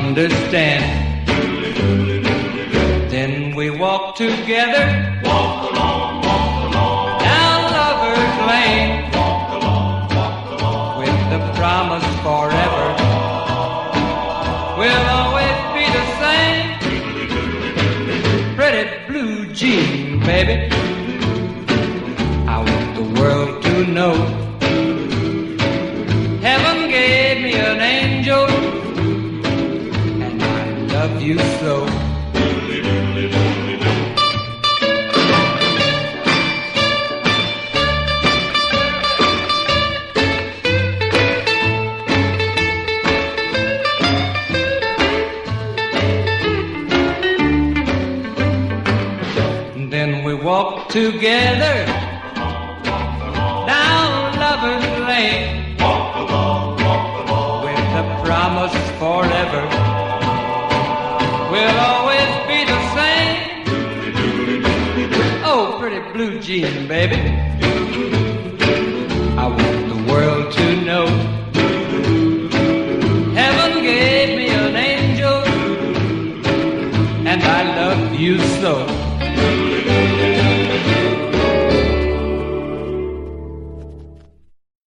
understand. Then we walk together, down Lover's Lane, with the promise forever. We'll always be the same. Pretty blue jean, baby. I want the world to know heaven gave me an angel, and I love you so. Then we walk together down Lover's Lane, with the promise forever. We'll always be the same. Oh, pretty blue jean, baby. I want the world to know